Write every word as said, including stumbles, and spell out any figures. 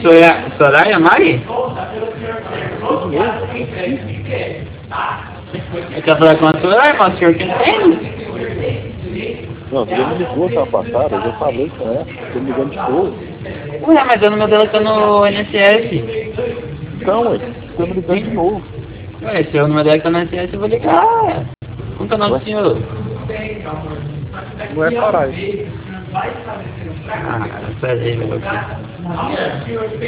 Soraya, Soraya Mari? Eu quero falar com a Soraya, mas o senhor que entende? Não, você já me ligou semana passada, eu já falei com ela, tô me ligando de novo. Ué, mas o número dela tá no N S S. Então, ué, tô me ligando de novo. Ué, se o número dela tá no N S S, eu vou ligar. Como que é o nome do senhor? Não é Sarai. Ah, peraí, meu filho.